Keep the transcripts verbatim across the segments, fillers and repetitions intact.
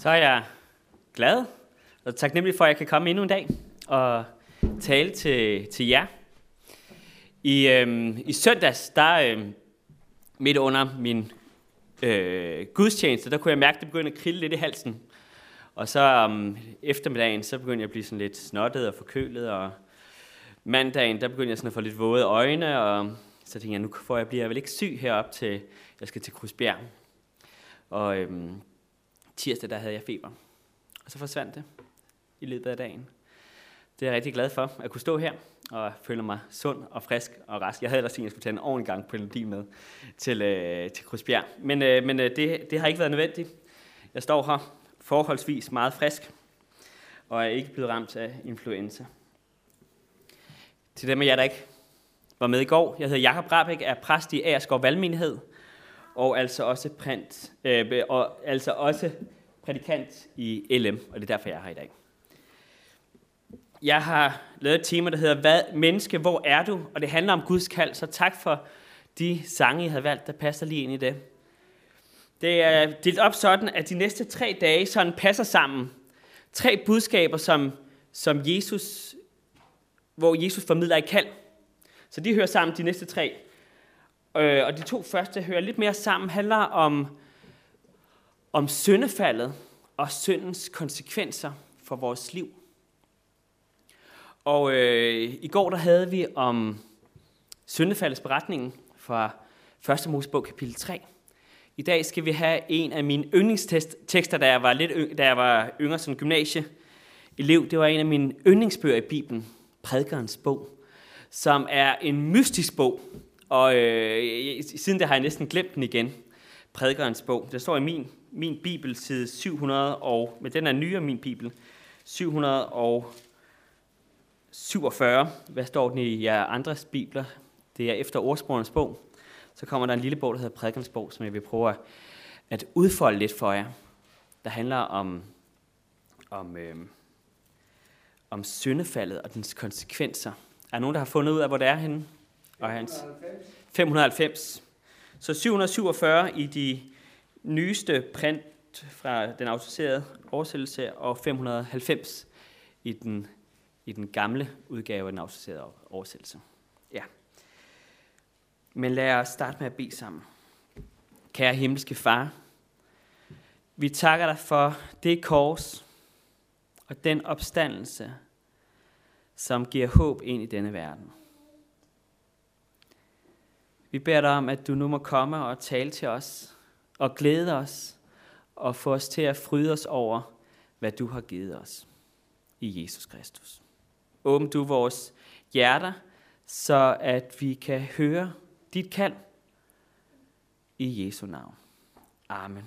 Så er jeg glad og taknemmelig for, at jeg kan komme endnu en dag og tale til, til jer. I, øhm, i søndags, der øhm, midt under min øh, gudstjeneste, der kunne jeg mærke, at det begyndte at krille lidt i halsen. Og så om um, eftermiddagen, så begyndte jeg at blive sådan lidt snottet og forkølet, og mandagen, der begyndte jeg sådan at få lidt våde øjne, og så tænkte jeg, nu får jeg, bliver jeg vel ikke syg herop til, jeg skal til Krusbjerg. Og øhm, tirsdag, der havde jeg feber. Og så forsvandt det i løbet af dagen. Det er jeg rigtig glad for, at kunne stå her og føle mig sund og frisk og rask. Jeg havde ellers tænkt, at jeg skulle tage en ordentlig gang på melodi med til, øh, til Krusbjerg. Men, øh, men øh, det, det har ikke været nødvendigt. Jeg står her forholdsvis meget frisk og er ikke blevet ramt af influenza. Til dem af jer, der ikke var med i går, jeg hedder Jakob Rahbek, er præst i Agerskov Valgmenighed, og altså også, print, øh, og altså også prædikant i L M, og det er derfor, jeg er her i dag. Jeg har lavet et tema, der hedder, Hvad, menneske, hvor er du? Og det handler om Guds kald, så tak for de sange, I havde valgt, der passer lige ind i det. Det er delt op sådan, at de næste tre dage sådan passer sammen. Tre budskaber, som, som Jesus, hvor Jesus formidler et kald. Så de hører sammen de næste tre. Og de to første hører lidt mere sammen, handler om, om syndefaldet og syndens konsekvenser for vores liv. Og øh, i går der havde vi om syndefaldets beretningen fra første Mosebog kapitel tre. I dag skal vi have en af mine yndlingstekster, da jeg var lidt yng, da jeg var yngre som gymnasieelev. Det var en af mine yndlingsbøger i Bibelen, Prædikerens bog, som er en mystisk bog. Og øh, siden der har jeg næsten glemt den igen, Prædikerens bog. Der står i min, min bibel, side syv hundrede, og, men den er nyere min bibel, syv hundrede syvogfyrre. Hvad står den i jer andres bibler? Det er efter ordsprogenes bog. Så kommer der en lille bog, der hedder Prædikerens bog, som jeg vil prøve at, at udfolde lidt for jer. Der handler om, om, øh, om syndefaldet og dens konsekvenser. Er der nogen, der har fundet ud af, hvor det er henne? Og hans fem hundrede og halvfems. Så syv hundrede og syvogfyrre i de nyeste print fra den autoriserede oversættelse, og fem hundrede og halvfems i den, i den gamle udgave af den autoriserede oversættelse. Ja. Men lad os starte med at bede sammen. Kære himmelske far, vi takker dig for det kors og den opstandelse, som giver håb ind i denne verden. Vi beder dig om, at du nu må komme og tale til os, og glæde os, og få os til at fryde os over, hvad du har givet os i Jesus Kristus. Åbn du vores hjerter, så at vi kan høre dit kald i Jesu navn. Amen.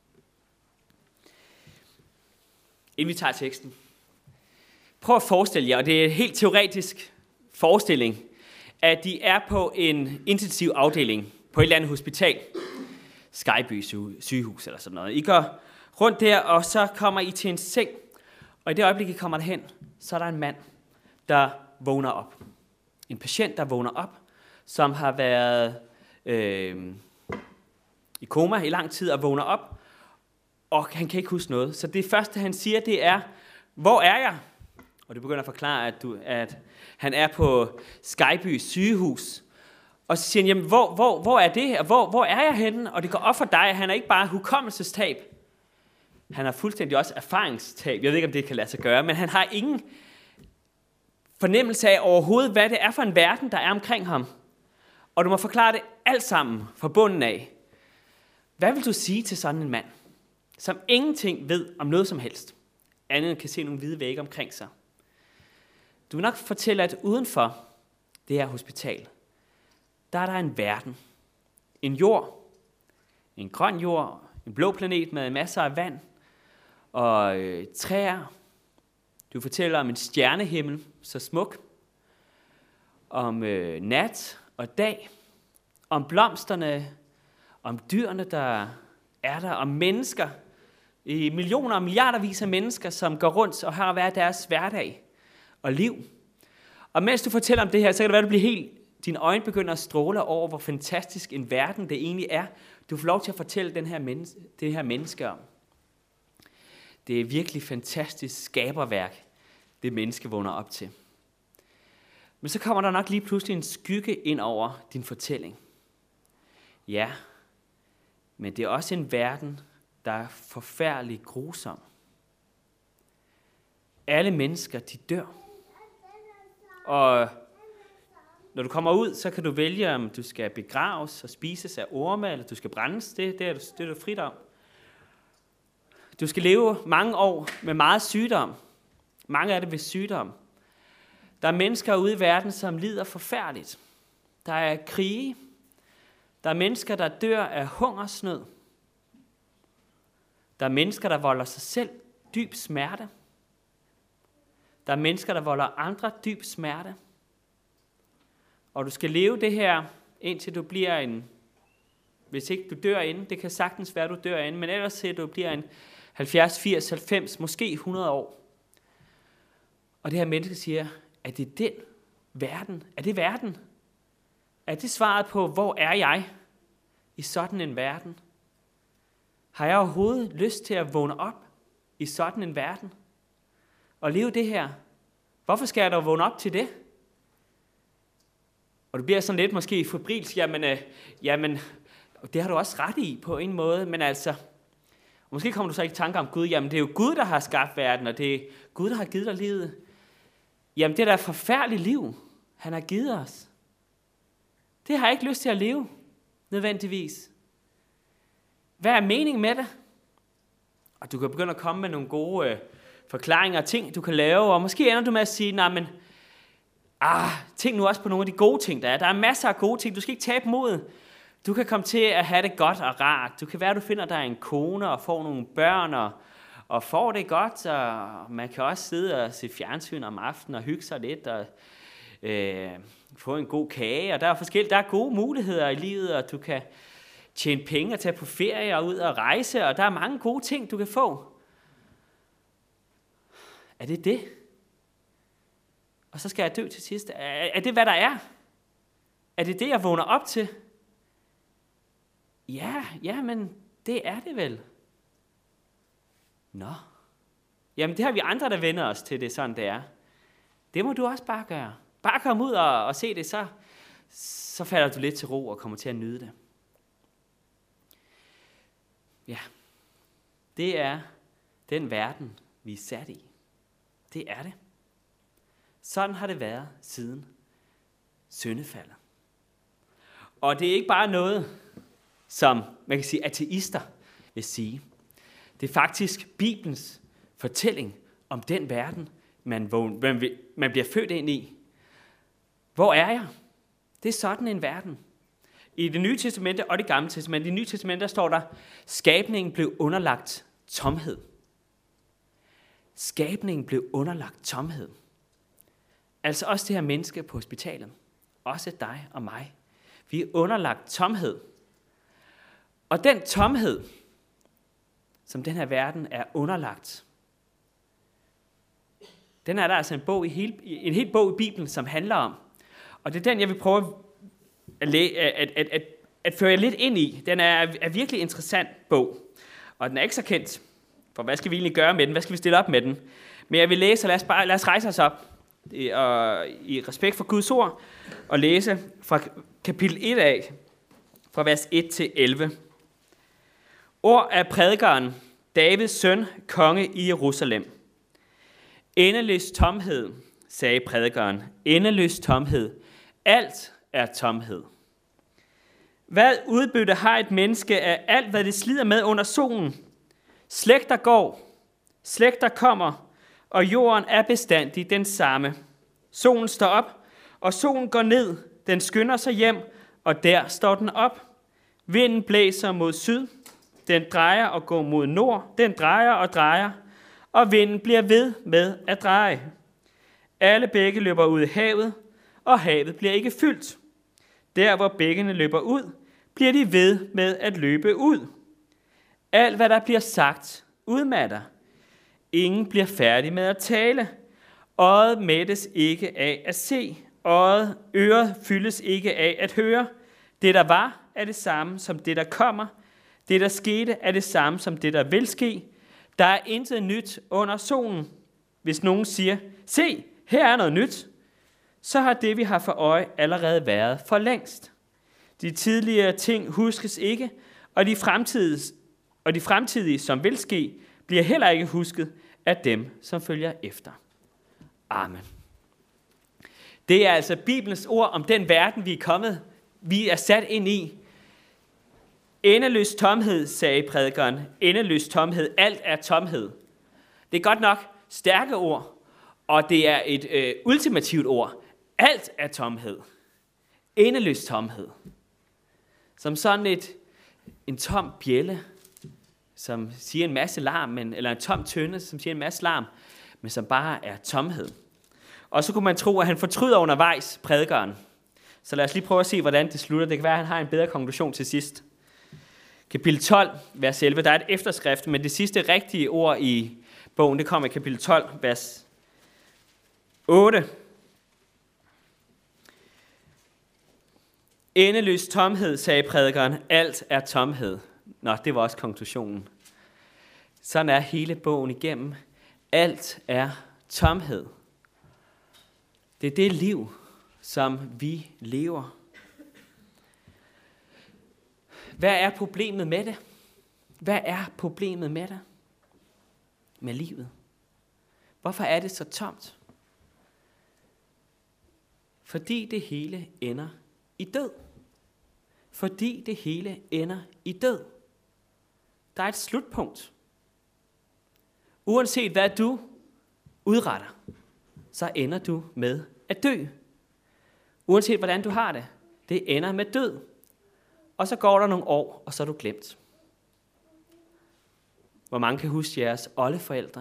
Inden vi tager teksten, prøv at forestille jer, og det er en helt teoretisk forestilling, at de er på en intensiv afdeling på et eller andet hospital, Skyby sygehus eller sådan noget. I går rundt der, og så kommer I til en seng, og i det øjeblik, I kommer derhen, så er der en mand, der vågner op. En patient, der vågner op, som har været øh, i koma i lang tid og vågner op, og han kan ikke huske noget. Så det første, han siger, det er, hvor er jeg? Og det begynder at forklare, at, du, at han er på Skyby sygehus. Og så siger han, jamen, hvor, hvor, hvor er det her? Hvor, hvor er jeg henne? Og det går op for dig, at han er ikke bare hukommelsestab. Han har fuldstændig også erfaringstab. Jeg ved ikke, om det kan lade sig gøre, men han har ingen fornemmelse af overhovedet, hvad det er for en verden, der er omkring ham. Og du må forklare det alt sammen fra bunden af. Hvad vil du sige til sådan en mand, som ingenting ved om noget som helst, andet end kan se nogle hvide vægge omkring sig? Du vil nok fortælle, at udenfor det her hospital, der er der en verden. En jord, en grøn jord, en blå planet med masser af vand og øh, træer. Du fortæller om en stjernehimmel, så smuk, om øh, nat og dag, om blomsterne, om dyrene, der er der, om mennesker, i millioner og milliardervis af mennesker, som går rundt og har hver deres hverdag og liv. Og mens du fortæller om det her, så kan det være, at du bliver helt, dine øjne begynder at stråle over, hvor fantastisk en verden det egentlig er, du får lov til at fortælle den her menneske, det her menneske om. Det er virkelig fantastisk skaberværk, det menneske vågner op til. Men så kommer der nok lige pludselig en skygge ind over din fortælling. Ja, men det er også en verden, der er forfærdelig grusom. Alle mennesker, de dør. Og når du kommer ud, så kan du vælge, om du skal begraves og spises af orme, eller du skal brændes. Det, det, er, du, det er du frit om. Du skal leve mange år med meget sygdom. Mange af det ved sygdom. Der er mennesker ude i verden, som lider forfærdeligt. Der er krige. Der er mennesker, der dør af hungersnød. Der er mennesker, der volder sig selv dyb smerte. Der er mennesker, der volder andre dyb smerte. Og du skal leve det her, indtil du bliver en, hvis ikke du dør inden, det kan sagtens være, du dør inden, men ellers til du bliver en halvfjerds, firs, halvfems, måske hundrede år. Og det her menneske siger, at det er den verden, er det verden? Er det svaret på, hvor er jeg i sådan en verden? Har jeg overhovedet lyst til at vågne op i sådan en verden? Og leve det her? Hvorfor skal jeg dog vågne op til det? Og du bliver sådan lidt måske febrilsk, jamen, øh, jamen, det har du også ret i på en måde, men altså, måske kommer du så ikke i tanke om Gud, jamen det er jo Gud, der har skabt verden, og det er Gud, der har givet dig livet. Jamen det er da et forfærdeligt liv, han har givet os. Det har jeg ikke lyst til at leve, nødvendigvis. Hvad er meningen med det? Og du kan begynde at komme med nogle gode øh, forklaringer og ting, du kan lave, og måske ender du med at sige, nej, men ah, tænk nu også på nogle af de gode ting, der er. Der er masser af gode ting, du skal ikke tabe modet. Du kan komme til at have det godt og rart. Du kan være, at du finder dig en kone og får nogle børn og, og får det godt, og man kan også sidde og se fjernsyn om aftenen og hygge sig lidt og øh, få en god kage. Og der er forskellige, der er gode muligheder i livet, og du kan tjene penge og tage på ferie og ud og rejse, og der er mange gode ting, du kan få. Er det det? Og så skal jeg dø til sidst. Er, er det, hvad der er? Er det det, jeg vågner op til? Ja, ja, men det er det vel. Nå. Jamen, det har vi andre, der vender os til det, sådan det er. Det må du også bare gøre. Bare komme ud og, og se det, så, så falder du lidt til ro og kommer til at nyde det. Ja, det er den verden, vi er sat i. Det er det. Sådan har det været siden syndefaldet. Og det er ikke bare noget, som man kan sige, ateister vil sige. Det er faktisk Bibelens fortælling om den verden, man, man, man bliver født ind i. Hvor er jeg? Det er sådan en verden. I det nye testamente og det gamle testamente, i det nye testamente, der står der, skabningen blev underlagt tomhed. Skabningen blev underlagt tomhed. Altså også det her menneske på hospitalet. Også dig og mig. Vi er underlagt tomhed. Og den tomhed, som den her verden er underlagt, den er der altså en, bog i hele, en hel bog i Bibelen, som handler om. Og det er den, jeg vil prøve at, læ- at, at, at, at føre jer lidt ind i. Den er en virkelig interessant bog. Og den er ikke så kendt. For hvad skal vi egentlig gøre med den? Hvad skal vi stille op med den? Men jeg vil læse, og lad os, bare, lad os rejse os op i, og, i respekt for Guds ord, og læse fra kapitel et af, fra vers et til elleve. Ord af prædikeren, Davids søn, konge i Jerusalem. Endeløs tomhed, sagde prædikeren. Endeløs tomhed. Alt er tomhed. Hvad udbytte har et menneske af alt, hvad det slider med under solen? Slægter går, slægter kommer, og jorden er bestandig den samme. Solen står op, og solen går ned. Den skynder sig hjem, og der står den op. Vinden blæser mod syd. Den drejer og går mod nord. Den drejer og drejer, og vinden bliver ved med at dreje. Alle bække løber ud i havet, og havet bliver ikke fyldt. Der, hvor bækkene løber ud, bliver de ved med at løbe ud. Alt, hvad der bliver sagt, udmatter. Ingen bliver færdig med at tale. Øjet mættes ikke af at se. Øjet, øret fyldes ikke af at høre. Det, der var, er det samme som det, der kommer. Det, der skete, er det samme som det, der vil ske. Der er intet nyt under solen. Hvis nogen siger, se, her er noget nyt, så har det, vi har for øje, allerede været for længst. De tidligere ting huskes ikke, og de fremtidige, og de fremtidige, som vil ske, bliver heller ikke husket af dem, som følger efter. Amen. Det er altså Bibelens ord om den verden, vi er kommet, vi er sat ind i. Endeløs tomhed, sagde prædikeren. Endeløs tomhed. Alt er tomhed. Det er godt nok stærke ord, og det er et øh, ultimativt ord. Alt er tomhed. Endeløs tomhed. Som sådan et, en tom bjælde, som siger en masse larm, men, eller en tom tønde, som siger en masse larm, men som bare er tomhed. Og så kunne man tro, at han fortryder undervejs, prædikeren. Så lad os lige prøve at se, hvordan det slutter. Det kan være, at han har en bedre konklusion til sidst. Kapitel tolv, vers elleve. Der er et efterskrift, men det sidste rigtige ord i bogen, det kommer i kapitel tolv, vers otte. Endeløs tomhed, sagde prædikeren. Alt er tomhed. Nå, det var også konklusionen. Sådan er hele bogen igennem. Alt er tomhed. Det er det liv, som vi lever. Hvad er problemet med det? Hvad er problemet med det? Med livet? Hvorfor er det så tomt? Fordi det hele ender i død. Fordi det hele ender i død. Der er et slutpunkt. Uanset hvad du udretter, så ender du med at dø. Uanset hvordan du har det, det ender med død. Og så går der nogle år, og så er du glemt. Hvor mange kan huske jeres oldeforældre?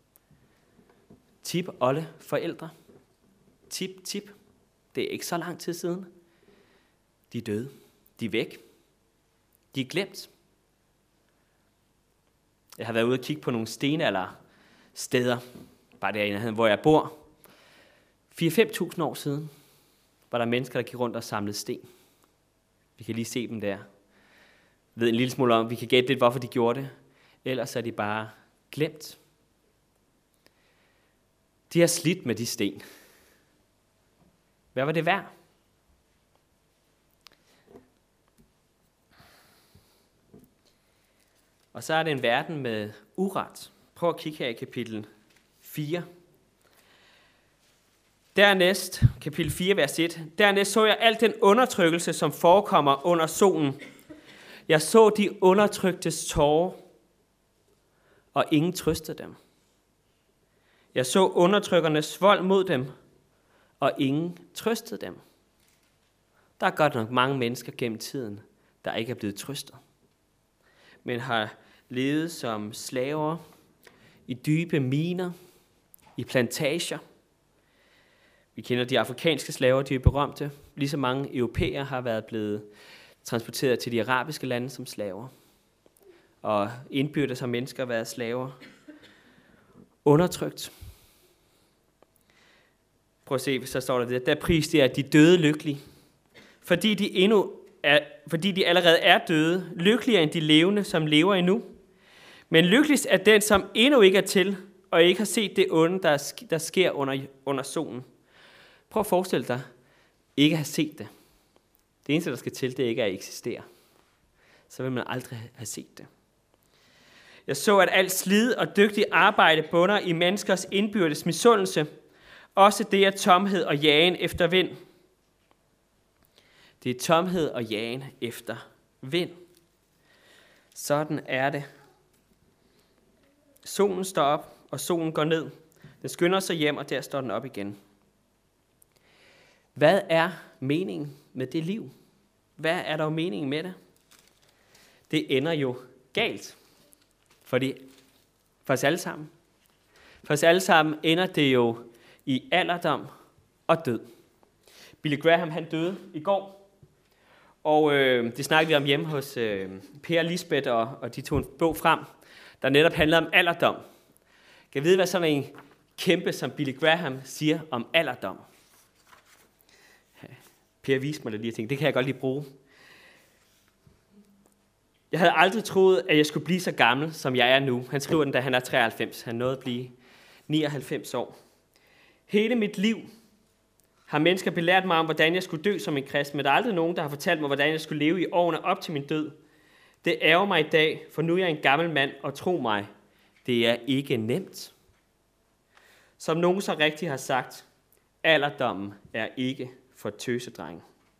Tip oldeforældre. Tip, tip. Det er ikke så lang tid siden. De er døde. De er væk. De er glemt. Jeg har været ude og kigge på nogle stenaldersteder, bare derinde, hvor jeg bor. fire til fem tusind år siden var der mennesker, der gik rundt og samlede sten. Vi kan lige se dem der. Jeg ved en lille smule om, vi kan gætte lidt, hvorfor de gjorde det. Ellers er de bare glemt. De har slidt med de sten. Hvad var det værd? Og så er det en verden med uret. Prøv at kigge her i kapitel fire. Dernæst, kapitel fire, vers et. Dernæst så jeg al den undertrykkelse, som forekommer under solen. Jeg så de undertryktes tårer, og ingen trøstede dem. Jeg så undertrykkernes vold mod dem, og ingen trøstede dem. Der er godt nok mange mennesker gennem tiden, der ikke er blevet trøstet, men har levet som slaver i dybe miner, i plantager. Vi kender de afrikanske slaver, de er berømte. Lige så mange europæere har været blevet transporteret til de arabiske lande som slaver. Og indbyrdes har mennesker været slaver. Undertrykt. Prøv at se, så står der det. Der pris det er, at de døde lykkelige. Fordi de, endnu er, fordi de allerede er døde. Lykkeligere end de levende, som lever endnu. Men lykkeligst er den, som endnu ikke er til, og ikke har set det onde, der, der sker under, under solen. Prøv at forestille dig, ikke at have set det. Det eneste, der skal til, det er ikke at eksistere. Så vil man aldrig have set det. Jeg så, at alt slid og dygtig arbejde bunder i menneskers indbyrdes misundelse. Også det er tomhed og jagen efter vind. Det er tomhed og jagen efter vind. Sådan er det. Solen står op, og solen går ned. Den skynder sig hjem, og der står den op igen. Hvad er meningen med det liv? Hvad er der meningen med det? Det ender jo galt. Fordi for os alle sammen. For os alle sammen ender det jo i alderdom og død. Billy Graham, han døde i går. Og øh, det snakkede vi om hjemme hos øh, Per og Lisbeth, og, og de tog en bog frem, der netop handler om alderdom. Kan jeg vide, hvad sådan en kæmpe som Billy Graham siger om alderdom? Per viste mig det lige, og tænkte, det kan jeg godt lige bruge. Jeg havde aldrig troet, at jeg skulle blive så gammel, som jeg er nu. Han skriver den, da han er treoghalvfems. Han nåede at blive nioghalvfems år. Hele mit liv har mennesker belært mig om, hvordan jeg skulle dø som en kristen, men der er aldrig nogen, der har fortalt mig, hvordan jeg skulle leve i årene op til min død. Det ærger mig i dag, for nu er jeg en gammel mand, og tro mig, det er ikke nemt. Som nogen så rigtigt har sagt, alderdommen er ikke for tøsedrenge.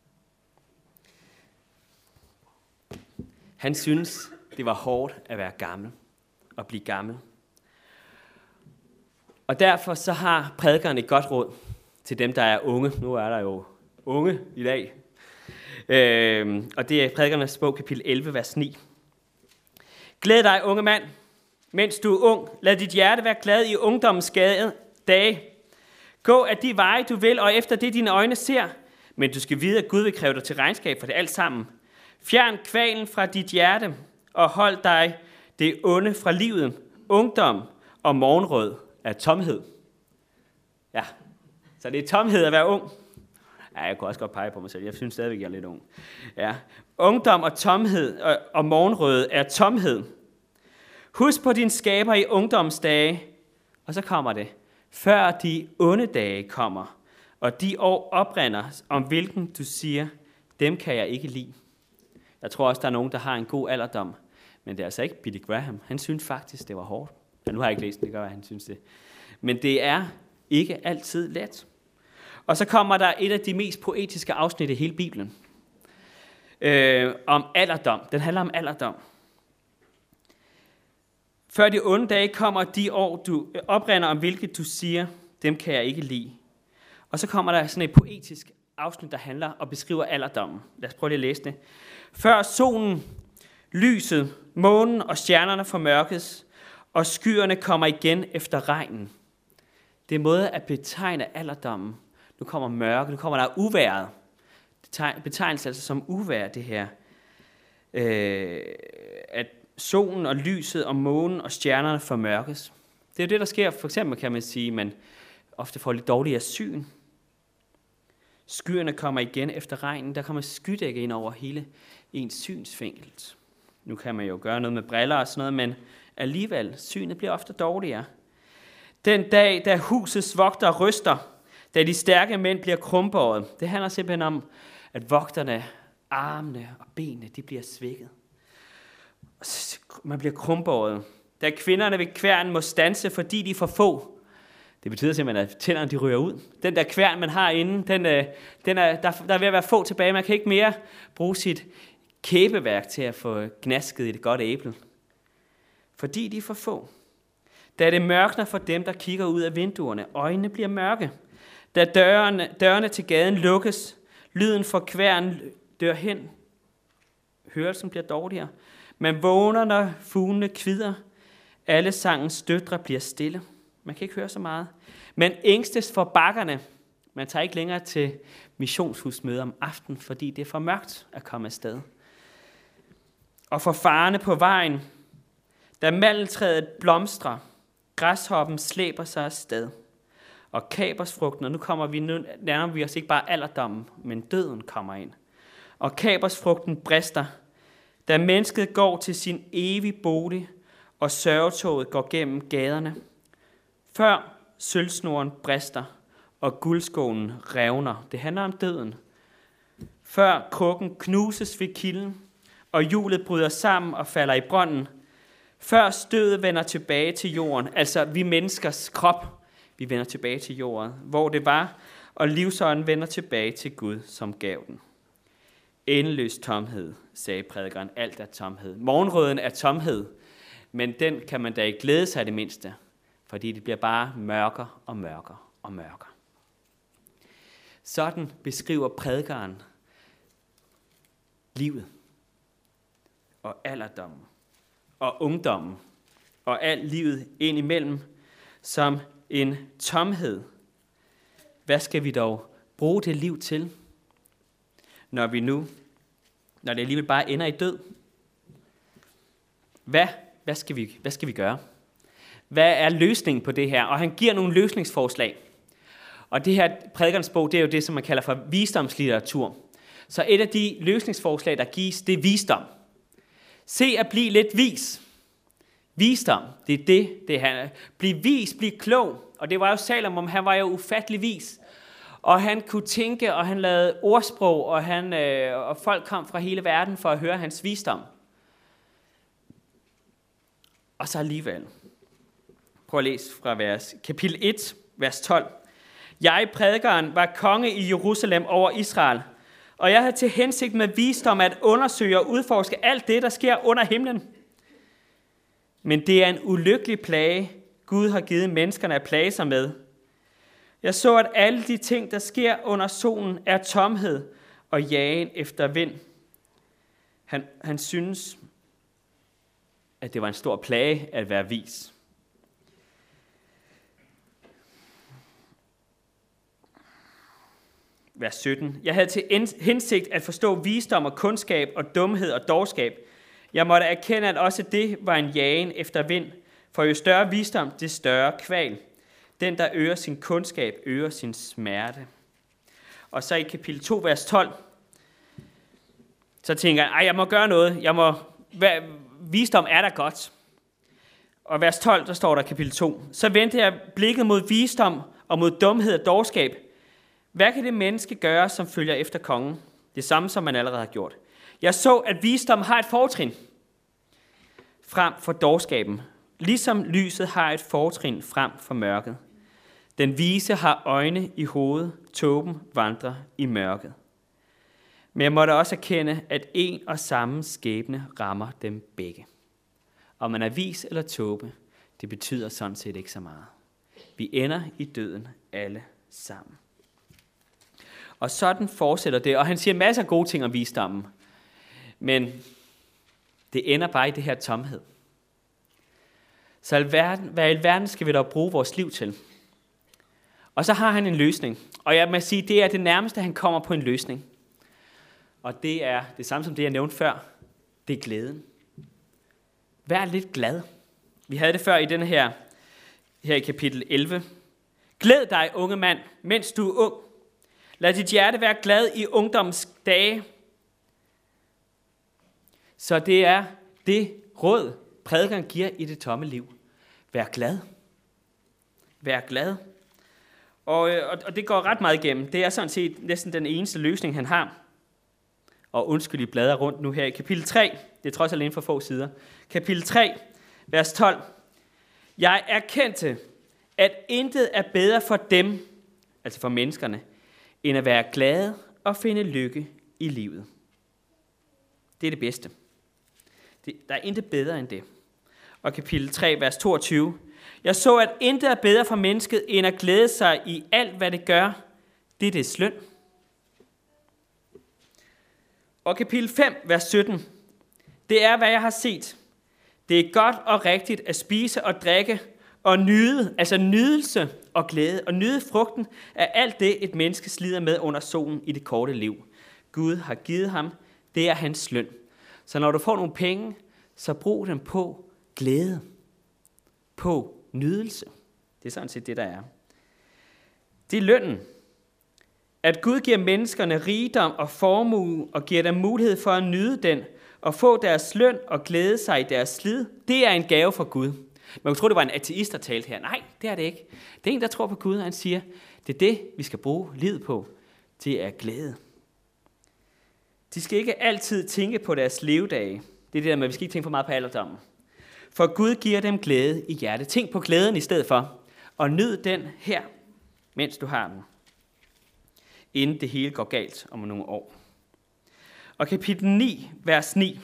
Han synes, det var hårdt at være gammel og blive gammel. Og derfor så har prædikeren et godt råd til dem, der er unge. Nu er der jo unge i dag. Øh, og det er prædikernes bog, kapitel elleve, vers ni. Glæd dig, unge mand, mens du er ung. Lad dit hjerte være glad i ungdommens skade dage. Gå af de veje, du vil, og efter det, dine øjne ser. Men du skal vide, at Gud vil kræve dig til regnskab for det alt sammen. Fjern kvalen fra dit hjerte, og hold dig det onde fra livet. Ungdom og morgenrød er tomhed. Ja, så det er tomhed at være ung. Ja, jeg kunne også godt pege på mig selv. Jeg synes stadigvæk, jeg er lidt ung. Ja. Ungdom og tomhed og, og morgenrød er tomhed. Husk på din skaber i ungdomsdage, og så kommer det. Før de onde dage kommer, og de år oprinder, om hvilken du siger, dem kan jeg ikke lide. Jeg tror også, der er nogen, der har en god alderdom, men det er altså ikke Billy Graham. Han synes faktisk, det var hårdt. Ja, nu har jeg ikke læst det, det gør, at han synes det. Men det er ikke altid let. Og så kommer der et af de mest poetiske afsnit i hele Bibelen. Øh, om alderdom. Den handler om alderdom. Før de onde dage kommer de år, du oprinder, om hvilket du siger, dem kan jeg ikke lide. Og så kommer der sådan et poetisk afsnit, der handler og beskriver alderdommen. Lad os prøve lige at læse det. Før solen, lyset, månen og stjernerne formørkes, og skyerne kommer igen efter regnen. Det er en måde at betegne alderdommen. Nu kommer mørke, nu kommer der uværet. Det betegnes altså som uvejr, det her. Øh, at solen og lyset og månen og stjernerne formørkes. Det er det, der sker. For eksempel kan man sige, at man ofte får lidt dårligere syn. Skyerne kommer igen efter regnen. Der kommer skydække ind over hele ens synsvinkel. Nu kan man jo gøre noget med briller og sådan noget, men alligevel, synet bliver ofte dårligere. Den dag, da husets vogter ryster, da de stærke mænd bliver krumbåret, det handler simpelthen om, at vogterne, armene og benene, de bliver svækket. Man bliver krumbåret. Da kvinderne ved kværnen må standse, fordi de er for få. Det betyder simpelthen, at tænderne de ryger ud. Den der kværn, man har inde, den, den er, der, der er ved at være få tilbage. Man kan ikke mere bruge sit kæbeværk til at få gnasket i det godt æble. Fordi de er for få. Da det mørkner for dem, der kigger ud af vinduerne, øjnene bliver mørke. Da dørene, dørene til gaden lukkes, lyden fra kværnen dør hen. Hørelsen bliver dårligere. Man vågner, når fuglene kvider. Alle sangens døtre bliver stille. Man kan ikke høre så meget. Men ængstes for bakkerne. Man tager ikke længere til missionshusmøde om aftenen, fordi det er for mørkt at komme afsted. Og for farerne på vejen, da mandeltræet blomstrer, græshoppen slæber sig afsted. Og kabersfrugten, og nu kommer vi nu nærmer vi os ikke bare alderdommen, men døden kommer ind. Og kabersfrugten brister, da mennesket går til sin evige bolig, og sørgetoget går gennem gaderne. Før sølvsnoren brister, og guldskålen revner. Det handler om døden. Før krukken knuses ved kilden, og hjulet bryder sammen og falder i brønden. Før stødet vender tilbage til jorden, altså vi menneskers krop, vi vender tilbage til jorden, hvor det var, og livsånden vender tilbage til Gud, som gav den. Endeløs tomhed, sagde prædikeren, alt er tomhed. Morgenrøden er tomhed, men den kan man da ikke glæde sig af det mindste, fordi det bliver bare mørkere og mørkere og mørkere. Sådan beskriver prædikeren livet og alderdommen og ungdommen og alt livet ind imellem som en tomhed. Hvad skal vi dog bruge det liv til, når vi nu, når det alligevel bare ender i død? Hvad, hvad, skal vi, hvad skal vi gøre? Hvad er løsningen på det her? Og han giver nogle løsningsforslag. Og det her prædikernes bog, det er jo det, som man kalder for visdomslitteratur. Så et af de løsningsforslag, der gives, det er visdom. Se at blive lidt vis. Visdom, det er det, det handler. Bliv vis, bliv klog. Og det var jo Salomon, han var jo ufattelig vis. Og han kunne tænke, og han lavede ordsprog, og, han, øh, og folk kom fra hele verden for at høre hans visdom. Og så alligevel. Prøv at læse fra vers, kapitel et, vers tolv. Jeg, prædikeren, var konge i Jerusalem over Israel, og jeg havde til hensigt med visdom at undersøge og udforske alt det, der sker under himlen. Men det er en ulykkelig plage, Gud har givet menneskerne at plage sig med. Jeg så, at alle de ting, der sker under solen, er tomhed og jagen efter vind. Han, han synes, at det var en stor plage at være vis. Vers sytten. Jeg havde til hensigt at forstå visdom og kundskab og dumhed og dårskab. Jeg måtte erkende, at også det var en jagen efter vind, for jo større visdom, det større kval. Den, der øger sin kundskab, øger sin smerte. Og så i kapitel to, vers tolv, så tænker jeg, ej, jeg må gøre noget. Jeg må, hvad, visdom er da godt. Og vers tolv, der står der kapitel to. Så vendte jeg blikket mod visdom og mod dumhed og dårskab. Hvad kan det menneske gøre, som følger efter kongen? Det samme, som man allerede har gjort. Jeg så, at visdom har et fortrin frem for dårskaben, ligesom lyset har et fortrin frem for mørket. Den vise har øjne i hovedet, tåben vandrer i mørket. Men jeg måtte også erkende, at en og samme skæbne rammer dem begge. Om man er vis eller tåbe, det betyder sådan set ikke så meget. Vi ender i døden alle sammen. Og sådan fortsætter det, og han siger masser af gode ting om visdommen. Men det ender bare i det her tomhed. Så alverden, hvad i alverden skal vi dog bruge vores liv til? Og så har han en løsning. Og jeg må sige, det er det nærmeste, han kommer på en løsning. Og det er det samme som det, jeg nævnte før. Det er glæden. Vær lidt glad. Vi havde det før i denne her, her i kapitel elleve. Glæd dig, unge mand, mens du er ung. Lad dit hjerte være glad i ungdoms dage. Så det er det råd, prædikeren giver i det tomme liv. Vær glad. Vær glad. Og, og det går ret meget igennem. Det er sådan set næsten den eneste løsning, han har. Og undskyld, I bladrer rundt nu her i kapitel tre. Det er trods alt inden for få sider. Kapitel tre, vers tolv. Jeg erkendte, at intet er bedre for dem, altså for menneskerne, end at være glade og finde lykke i livet. Det er det bedste. Det, der er intet bedre end det. Og kapitel tre, vers toogtyve. Jeg så, at intet er bedre for mennesket, end at glæde sig i alt, hvad det gør. Det er dets løn. Og kapitel fem, vers sytten. Det er, hvad jeg har set. Det er godt og rigtigt at spise og drikke og nyde, altså nydelse og glæde, og nyde frugten af alt det, et menneske slider med under solen i det korte liv. Gud har givet ham, det er hans løn. Så når du får nogle penge, så brug dem på glæde, på nydelse. Det er sådan set det, der er. Det er lønnen. At Gud giver menneskerne rigdom og formue, og giver dem mulighed for at nyde den, og få deres løn og glæde sig i deres slid, det er en gave fra Gud. Man kunne tro, det var en ateist, der talte her. Nej, det er det ikke. Det er en, der tror på Gud, og han siger, det er det, vi skal bruge livet på. Det er glæde. De skal ikke altid tænke på deres levedage. Det er det der med, at vi skal ikke tænke for meget på alderdommen. For Gud giver dem glæde i hjertet. Tænk på glæden i stedet for, og nyd den her, mens du har den. Inden det hele går galt om nogle år. Og kapitel ni, vers ni.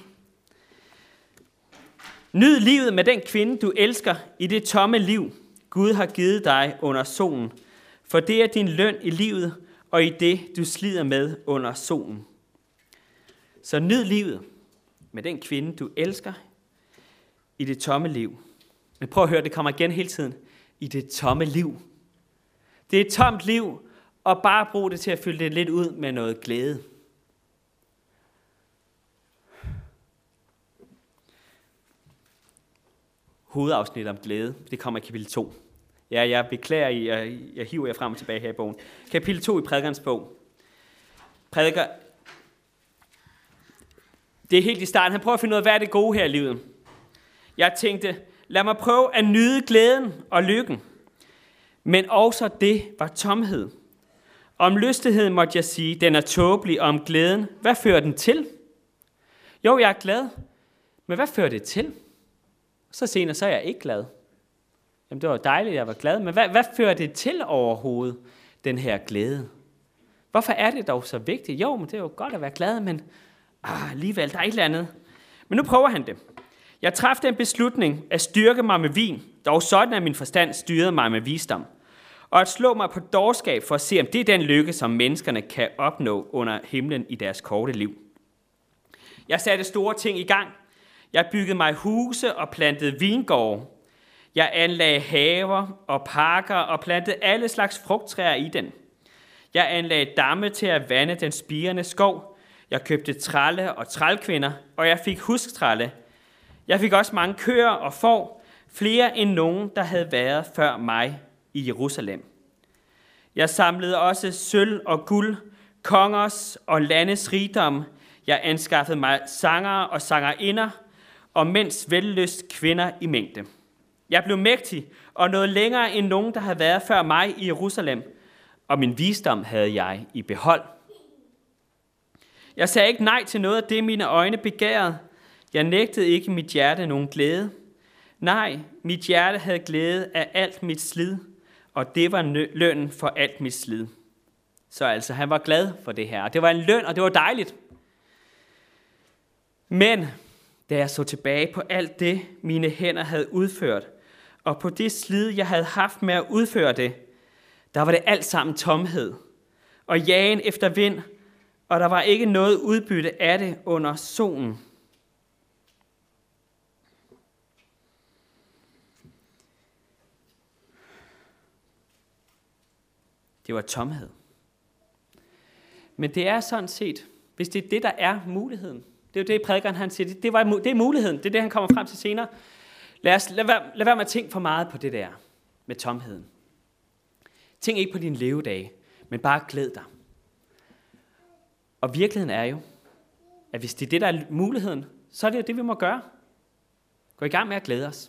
Nyd livet med den kvinde, du elsker i det tomme liv, Gud har givet dig under solen. For det er din løn i livet, og i det, du slider med under solen. Så nyd livet med den kvinde, du elsker i det tomme liv. Men prøv at høre, det kommer igen hele tiden. I det tomme liv. Det er et tomt liv, og bare brug det til at fylde det lidt ud med noget glæde. Hovedafsnit om glæde, det kommer i kapitel to. Ja, jeg beklager, jeg, jeg hiver jer frem og tilbage her i bogen. Kapitel to i prædikernes bog. Prædiker, Det er helt i starten. Han prøver at finde ud af, hvad er det gode her i livet. Jeg tænkte, lad mig prøve at nyde glæden og lykken. Men også det var tomhed. Om lystigheden måtte jeg sige, den er tåbelig, og om glæden, hvad fører den til? Jo, jeg er glad, men hvad fører det til? Så senere, så er jeg ikke glad. Jamen, det var dejligt, jeg var glad, men hvad, hvad fører det til overhovedet, den her glæde? Hvorfor er det dog så vigtigt? Jo, men det er jo godt at være glad, men ah, alligevel, der er et eller andet. Men nu prøver han det. Jeg træffede en beslutning at styrke mig med vin, dog sådan at min forstand styrede mig med visdom, og at slå mig på dårskab for at se, om det er den lykke, som menneskerne kan opnå under himlen i deres korte liv. Jeg satte store ting i gang. Jeg byggede mig huse og plantede vingårde. Jeg anlagde haver og parker og plantede alle slags frugttræer i den. Jeg anlagde damme til at vande den spirende skov. Jeg købte tralle og trælkvinder, og jeg fik husktralle. Jeg fik også mange køer og får, flere end nogen, der havde været før mig i Jerusalem. Jeg samlede også sølv og guld, kongers og landes rigdom. Jeg anskaffede mig sangere og sangerinder, og mænds vellyst kvinder i mængde. Jeg blev mægtig og nåede længere end nogen, der havde været før mig i Jerusalem, og min visdom havde jeg i behold. Jeg sagde ikke nej til noget af det, mine øjne begærede. Jeg nægtede ikke mit hjerte nogen glæde. Nej, mit hjerte havde glæde af alt mit slid, og det var lønnen for alt mit slid. Så altså, han var glad for det her. Det var en løn, og det var dejligt. Men da jeg så tilbage på alt det, mine hænder havde udført, og på det slid, jeg havde haft med at udføre det, der var det alt sammen tomhed, og jagen efter vind, og der var ikke noget udbytte af det under solen. Det var tomhed. Men det er sådan set, hvis det er det, der er muligheden. Det er jo det, prædikeren han siger. Det, var, det er muligheden. Det er det, han kommer frem til senere. Lad, os, lad, være, lad være med at tænke for meget på det der med tomheden. Tænk ikke på dine levedage, men bare glæd dig. Og virkeligheden er jo, at hvis det er det, der er muligheden, så er det jo det, vi må gøre. Gå i gang med at glæde os.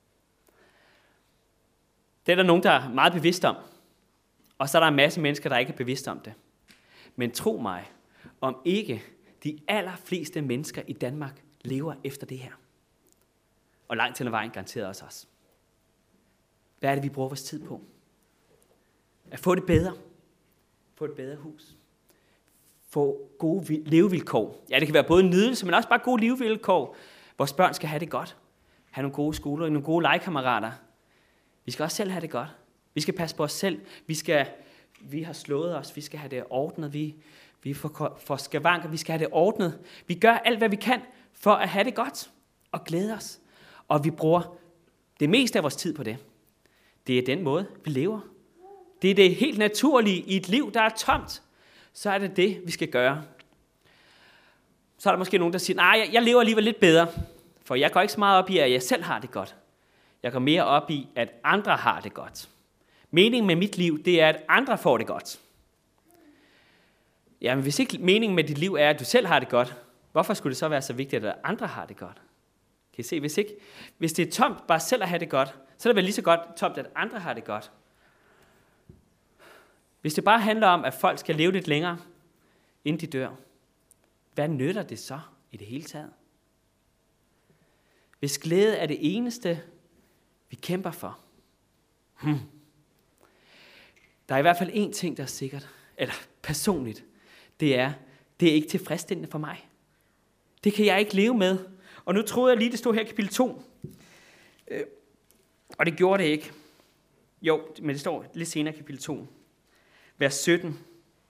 Det er der nogen, der er meget bevidst om. Og så er der en masse mennesker, der ikke er bevidst om det. Men tro mig, om ikke de allerfleste mennesker i Danmark lever efter det her. Og langt til ad vejen garanteret også os. Hvad er det, vi bruger vores tid på? At få det bedre. Få et bedre hus. Få gode levevilkår. Ja, det kan være både nydelse, men også bare gode levevilkår. Vores børn skal have det godt. Have nogle gode skoler, nogle gode legekammerater. Vi skal også selv have det godt. Vi skal passe på os selv. Vi skal, vi har slået os. Vi skal have det ordnet. Vi, vi får, får skavanker. Vi skal have det ordnet. Vi gør alt, hvad vi kan for at have det godt og glæde os. Og vi bruger det meste af vores tid på det. Det er den måde, vi lever. Det er det helt naturlige i et liv, der er tomt. Så er det det, vi skal gøre. Så er der måske nogen, der siger, nej, jeg, jeg lever alligevel lidt bedre. For jeg går ikke så meget op i, at jeg selv har det godt. Jeg går mere op i, at andre har det godt. Meningen med mit liv, det er, at andre får det godt. Jamen, hvis ikke meningen med dit liv er, at du selv har det godt, hvorfor skulle det så være så vigtigt, at andre har det godt? Kan I se, hvis, ikke, hvis det er tomt bare selv at have det godt, så er det vel lige så godt tomt, at andre har det godt. Hvis det bare handler om, at folk skal leve lidt længere, inden de dør, hvad nytter det så i det hele taget? Hvis glæde er det eneste, vi kæmper for. Hmm. Der er i hvert fald én ting, der er sikkert, eller personligt, det er, det er ikke tilfredsstillende for mig. Det kan jeg ikke leve med. Og nu troede jeg lige, det stod her i kapitel to. Øh, og det gjorde det ikke. Jo, men det står lidt senere i kapitel to. Vers sytten.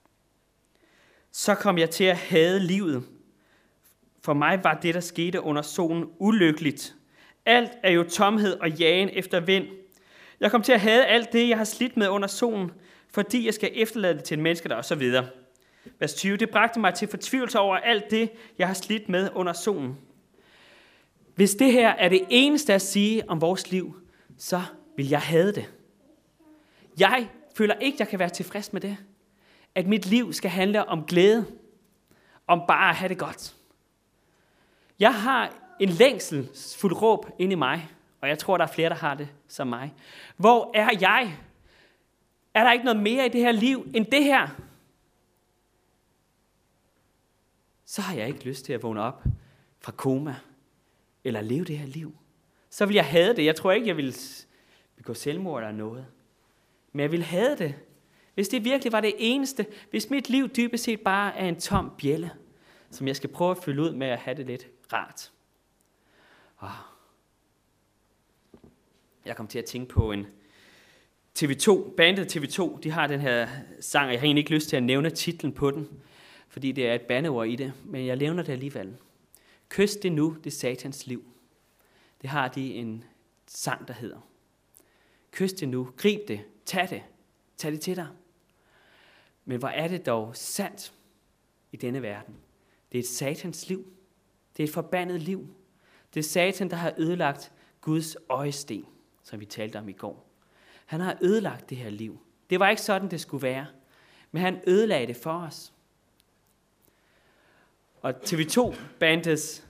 Så kom jeg til at hade livet. For mig var det, der skete under solen, ulykkeligt. Alt er jo tomhed og jagen efter vind. Jeg kom til at hade alt det, jeg har slidt med under solen, fordi jeg skal efterlade det til en menneske, der og så videre. Vers tyve. Det bragte mig til fortvivlelse over alt det, jeg har slidt med under solen. Hvis det her er det eneste at sige om vores liv, så vil jeg hade det. Jeg føler ikke, jeg kan være tilfreds med det. At mit liv skal handle om glæde. Om bare at have det godt. Jeg har en længselsfuld råb inde i mig, og jeg tror, der er flere, der har det som mig. Hvor er jeg? Er der ikke noget mere i det her liv end det her? Så har jeg ikke lyst til at vågne op fra koma, eller leve det her liv. Så vil jeg have det. Jeg tror ikke, jeg vil begå selvmord eller noget. Men jeg vil have det. Hvis det virkelig var det eneste, hvis mit liv dybest set bare er en tom bjælle, som jeg skal prøve at fylde ud med at have det lidt rart. Oh. Jeg kom til at tænke på en T V to, bandet T V to, de har den her sang, og jeg har egentlig ikke lyst til at nævne titlen på den, fordi det er et bandeord i det, men jeg nævner det alligevel. Kys det nu, det satans liv. Det har de en sang, der hedder. Kys det nu, grib det, tag det, tag det til dig. Men hvor er det dog sandt i denne verden? Det er et satans liv. Det er et forbandet liv. Det er Satan, der har ødelagt Guds øjesten, som vi talte om i går. Han har ødelagt det her liv. Det var ikke sådan, det skulle være. Men han ødelagde det for os. Og T V to-bandets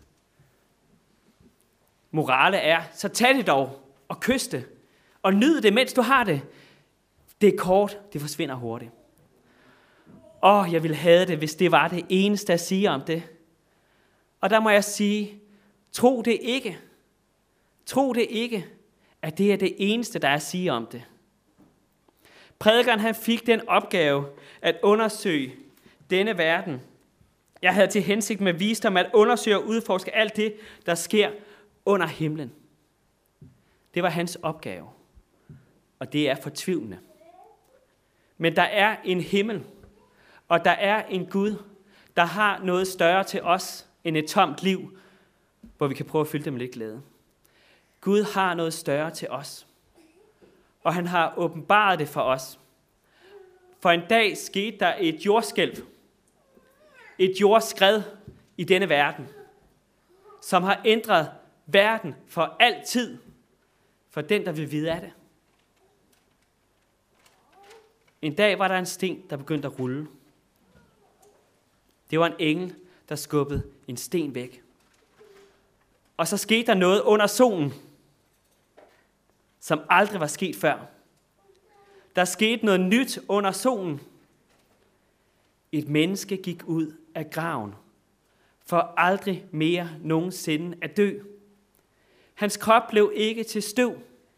morale er, så tag det dog og kys det. Og nyd det, mens du har det. Det er kort, det forsvinder hurtigt. Åh, jeg ville have det, hvis det var det eneste at sige om det. Og der må jeg sige, tro det ikke. Tro det ikke, at det er det eneste, der er at sige om det. Prædikeren han fik den opgave at undersøge denne verden. Jeg havde til hensigt med visdom at undersøge og udforske alt det, der sker under himlen. Det var hans opgave. Og det er fortvivlende. Men der er en himmel, og der er en Gud, der har noget større til os end et tomt liv, hvor vi kan prøve at fylde det med lidt glæde. Gud har noget større til os, og han har åbenbaret det for os. For en dag skete der et jordskælv, et jordskred i denne verden, som har ændret verden for altid, for den, der vil vide af det. En dag var der en sten, der begyndte at rulle. Det var en engel, der skubbede en sten væk. Og så skete der noget under solen, som aldrig var sket før. Der skete noget nyt under solen. Et menneske gik ud af graven, for aldrig mere nogensinde at dø. Hans krop blev ikke til støv,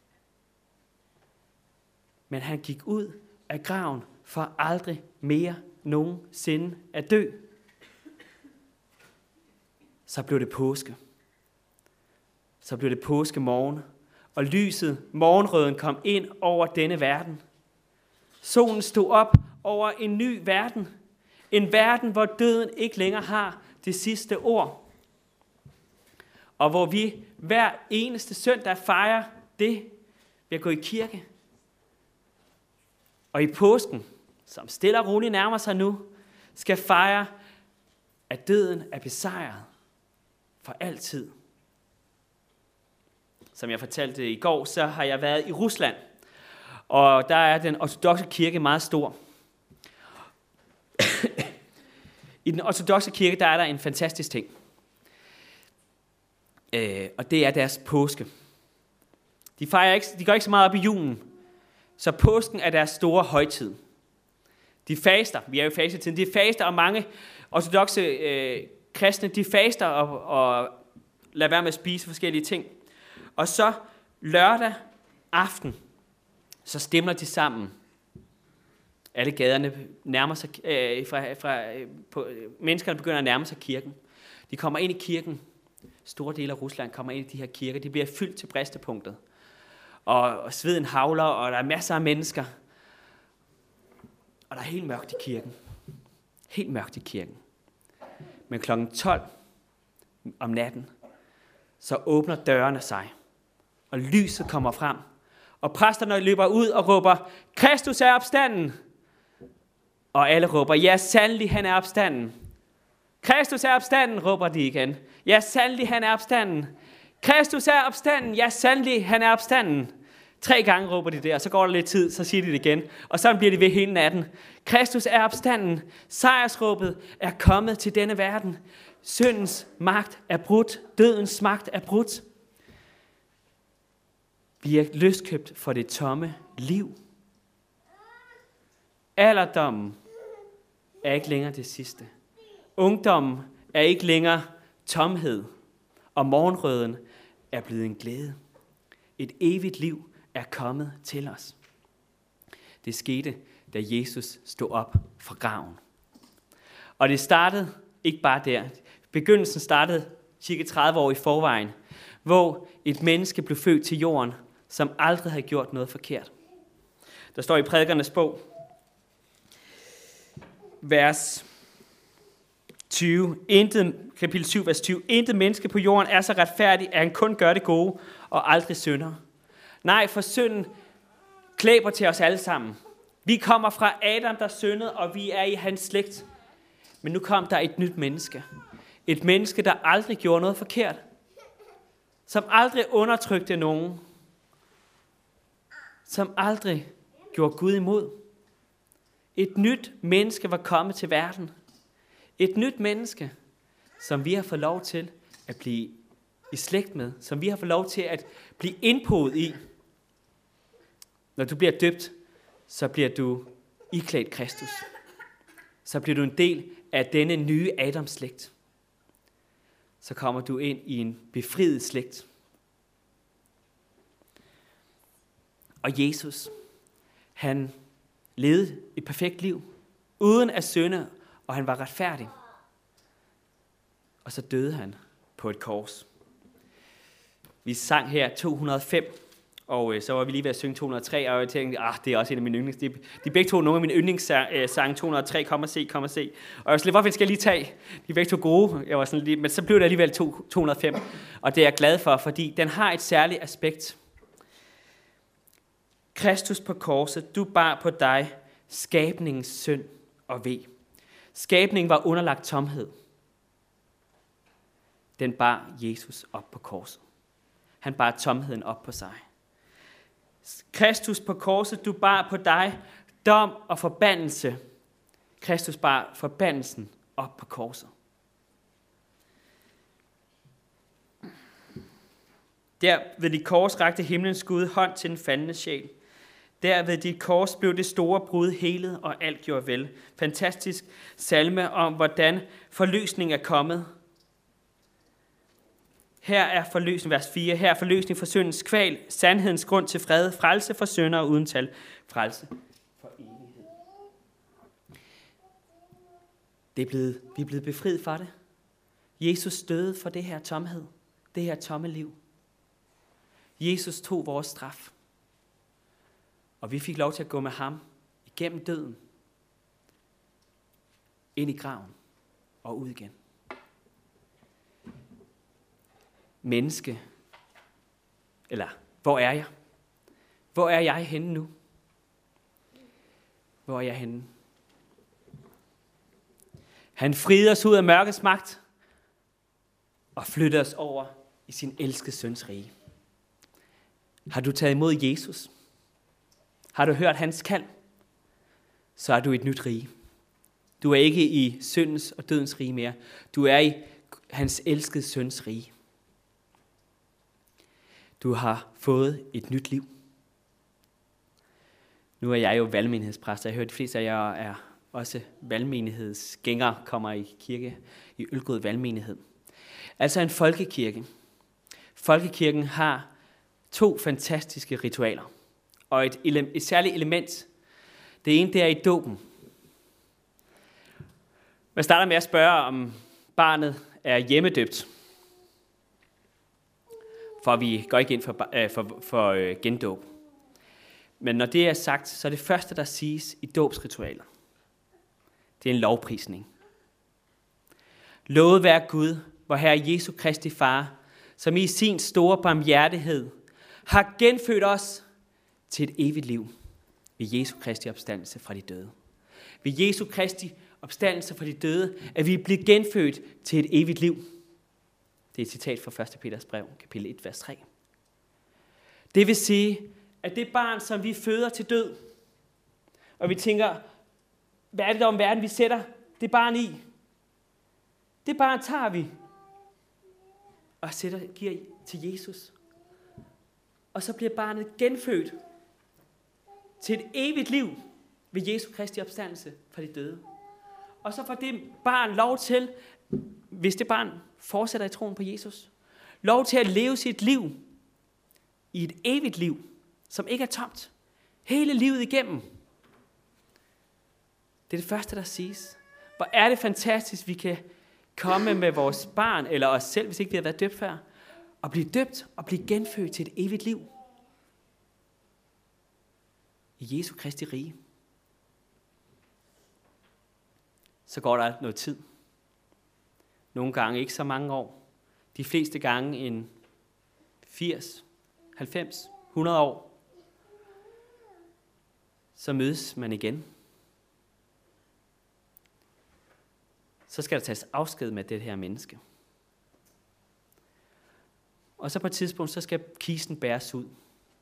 men han gik ud af graven, for aldrig mere nogensinde at dø. Så blev det påske. Så blev det påskemorgen, og lyset, morgenrøden, kom ind over denne verden. Solen stod op over en ny verden. En verden, hvor døden ikke længere har det sidste ord. Og hvor vi hver eneste søndag fejrer det ved at gå i kirke. Og i påsken, som stille og roligt nærmer sig nu, skal fejre, at døden er besejret for altid. Som jeg fortalte i går, så har jeg været i Rusland, og der er den ortodokse kirke meget stor. I den ortodokse kirke, der er der en fantastisk ting, øh, og det er deres påske. De, fejrer ikke, de går ikke så meget op i julen, så påsken er deres store højtid. De faster, vi er jo i fastetiden, de faster, og mange ortodokse øh, kristne, de faster og, og lader være med at spise forskellige ting. Og så lørdag aften, så stemmer de sammen. Alle gaderne nærmer sig, øh, fra, fra, øh, på, øh, menneskerne begynder at nærme sig kirken. De kommer ind i kirken. Store dele af Rusland kommer ind i de her kirker. De bliver fyldt til bristepunktet. Og, og sveden havler, og der er masser af mennesker. Og der er helt mørkt i kirken. Helt mørkt i kirken. Men klokken tolv om natten, så åbner dørene sig. Og lyset kommer frem. Og præsterne løber ud og råber, Kristus er opstanden. Og alle råber, ja sandelig han er opstanden. Kristus er opstanden, råber de igen. Ja sandelig han er opstanden. Kristus er opstanden, ja sandelig han er opstanden. Tre gange råber de det, og så går der lidt tid, så siger de det igen. Og så bliver de ved hele natten. Kristus er opstanden. Sejrsråbet er kommet til denne verden. Syndens magt er brudt. Dødens magt er brudt. Vi er løskøbt for det tomme liv. Alderdommen er ikke længere det sidste. Ungdommen er ikke længere tomhed. Og morgenrøden er blevet en glæde. Et evigt liv er kommet til os. Det skete, da Jesus stod op fra graven. Og det startede ikke bare der. Begyndelsen startede cirka tredive år i forvejen, hvor et menneske blev født til jorden, som aldrig havde gjort noget forkert. Der står i Prædikernes bog, vers tyve, intet, kapitel syv, vers tyve, intet menneske på jorden er så retfærdig, at han kun gør det gode og aldrig synder. Nej, for synden klæber til os alle sammen. Vi kommer fra Adam, der syndede, og vi er i hans slægt. Men nu kom der et nyt menneske. Et menneske, der aldrig gjorde noget forkert. Som aldrig undertrykte nogen. Som aldrig gjorde Gud imod. Et nyt menneske var kommet til verden. Et nyt menneske, som vi har fået lov til at blive i slægt med. Som vi har fået lov til at blive indpodet i. Når du bliver døbt, så bliver du iklædt Kristus. Så bliver du en del af denne nye Adams slægt. Så kommer du ind i en befriet slægt. Og Jesus, han levede et perfekt liv, uden at synde, og han var retfærdig. Og så døde han på et kors. Vi sang her to hundrede og fem, og øh, så var vi lige ved at synge to hundrede og tre, og jeg tænkte, ah, det er også en af mine yndlings. De, de er begge to nogle af mine yndlingssange, to hundrede og tre, kom og se, kom og se. Og jeg var sådan lidt, hvorfor skal jeg lige tage? De er begge to gode, jeg var sådan lidt, men så blev det alligevel to hundrede og fem, og det er jeg glad for, fordi den har et særligt aspekt. Kristus på korset, du bar på dig skabningens synd og ve. Skabningen var underlagt tomhed. Den bar Jesus op på korset. Han bar tomheden op på sig. Kristus på korset, du bar på dig dom og forbandelse. Kristus bar forbandelsen op på korset. Der ved dit kors rakte himlens Gud hånd til den faldne sjæl. Der ved dit kors blev det store brud helet, og alt gjorde vel. Fantastisk salme om, hvordan forløsning er kommet. Her er forløsning, vers fire, her er forløsning for syndens kval, sandhedens grund til fred, frelse for syndere uden tal, frelse for evighed. Det er blevet, vi er blevet befriet fra det. Jesus døde for det her tomhed, det her tomme liv. Jesus tog vores straf, og vi fik lov til at gå med ham igennem døden, ind i graven og ud igen. Menneske, eller hvor er jeg? Hvor er jeg henne nu? Hvor er jeg henne? Han friede os ud af mørkets magt og flyttede os over i sin elskede søns rige. Har du taget imod Jesus? Har du hørt hans kald? Så er du i et nyt rige. Du er ikke i syndens og dødens rige mere. Du er i hans elskede søns rige. Du har fået et nyt liv. Nu er jeg jo valgmenighedspræst, og jeg hører de fleste af jer er også valgmenighedsgængere, kommer i kirke i Ølgod valgmenighed. Altså en folkekirke. Folkekirken har to fantastiske ritualer, og et, ele- et særligt element. Det ene, det er i dåben. Man starter med at spørge, om barnet er hjemmedøbt. For vi går ikke ind for, øh, for, for øh, gendåb. Men når det er sagt, så er det første, der siges i dåbsritualer. Det er en lovprisning. Lovet være Gud, vor Herre Jesu Kristi Far, som i sin store barmhjertighed har genfødt os til et evigt liv ved Jesu Kristi opstandelse fra de døde. Ved Jesu Kristi opstandelse fra de døde, at vi bliver genfødt til et evigt liv. Det er et citat fra første Peters brev, kapitel et, vers tre. Det vil sige, at det barn, som vi føder til død, og vi tænker, hvad er det der om verden, vi sætter det barn i? Det barn tager vi og sætter, giver til Jesus. Og så bliver barnet genfødt til et evigt liv ved Jesu Kristi opstandelse fra de døde. Og så får det barn lov til, hvis det barn fortsætter i troen på Jesus, lov til at leve sit liv i et evigt liv, som ikke er tomt. Hele livet igennem. Det er det første, der siges. Hvor er det fantastisk, vi kan komme med vores barn, eller os selv, hvis ikke vi har været døbt før, og blive døbt og blive genfødt til et evigt liv. I Jesu Kristi rige. Så går der noget tid. Nogle gange ikke så mange år. De fleste gange en firs, halvfems, hundrede år. Så mødes man igen. Så skal der tages afsked med det her menneske. Og så på et tidspunkt, så skal kisten bæres ud.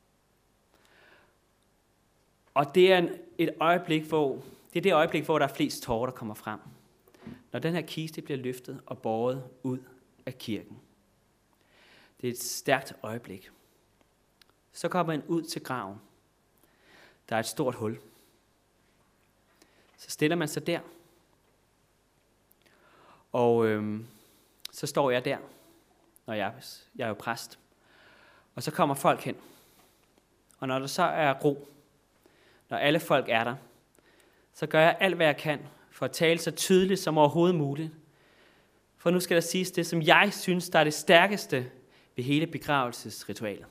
Og det er et øjeblik, hvor, det er det øjeblik, hvor der er flest tårer, der kommer frem. Når den her kiste bliver løftet og båret ud af kirken. Det er et stærkt øjeblik. Så kommer man ud til graven. Der er et stort hul. Så stiller man sig der. Og øhm, så står jeg der, når jeg, jeg er jo præst. Og så kommer folk hen. Og når der så er ro, når alle folk er der, så gør jeg alt, hvad jeg kan, for at tale så tydeligt som overhovedet muligt. For nu skal der siges det, som jeg synes, der er det stærkeste ved hele begravelsesritualet.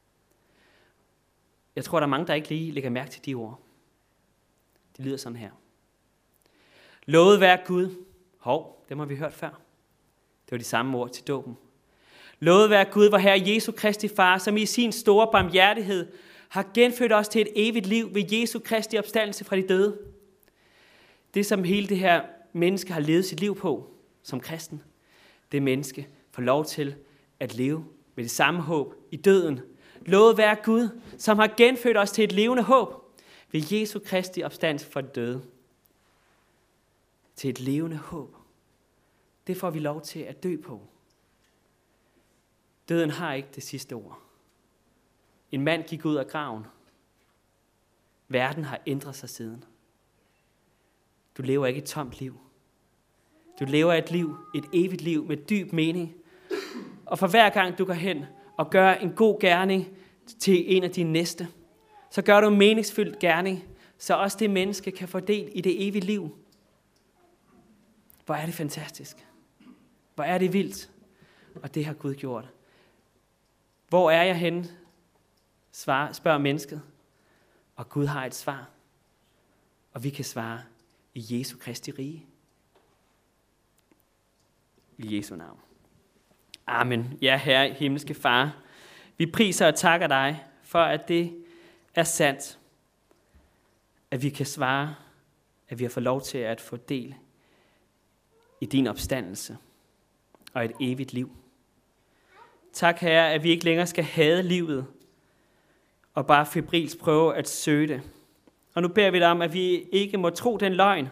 Jeg tror, der er mange, der ikke lige lægger mærke til de ord. Det lyder sådan her. Lovet være Gud. Hov, dem har vi hørt før. Det var de samme ord til dåben. Lovet være Gud, vor Herre Jesu Kristi Far, som i sin store barmhjertighed har genfødt os til et evigt liv ved Jesu Kristi opstandelse fra de døde. Det, som hele det her menneske har levet sit liv på som kristen, det menneske får lov til at leve med det samme håb i døden. Lovet være Gud, som har genfødt os til et levende håb ved Jesu Kristi opstandelse fra de døde. Til et levende håb. Det får vi lov til at dø på. Døden har ikke det sidste ord. En mand gik ud af graven. Verden har ændret sig siden. Du lever ikke et tomt liv. Du lever et liv, et evigt liv med dyb mening. Og for hver gang du går hen og gør en god gerning til en af dine næste, så gør du en meningsfyldt gerning, så også det menneske kan få del i det evige liv. Hvor er det fantastisk. Hvor er det vildt. Og det har Gud gjort. Hvor er jeg henne? Svar, spørger mennesket. Og Gud har et svar. Og vi kan svare i Jesu Kristi rige. I Jesu navn. Amen. Ja, Herre, himmelske Far. Vi priser og takker dig for, at det er sandt. At vi kan svare, at vi har fået lov til at få del i din opstandelse og et evigt liv. Tak, Herre, at vi ikke længere skal hade livet og bare febrilsk prøve at søge det. Og nu beder vi dig om, at vi ikke må tro den løgn,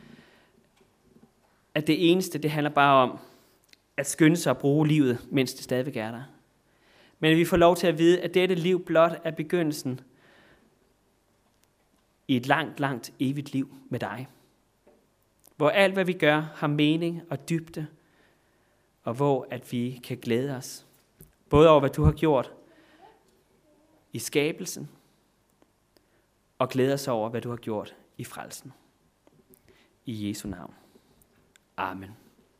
at det eneste, det handler bare om at skynde sig at bruge livet, mens det stadigvæk er der. Men at vi får lov til at vide, at dette liv blot er begyndelsen i et langt, langt evigt liv med dig. Hvor alt, hvad vi gør, har mening og dybde, og hvor at vi kan glæde os. Både over, hvad du har gjort i skabelsen, og glæde os over, hvad du har gjort i frelsen. I Jesu navn. Amen.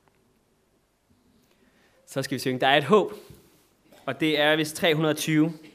Så skal vi synge, der er et håb, og det er vist tre hundrede og tyve.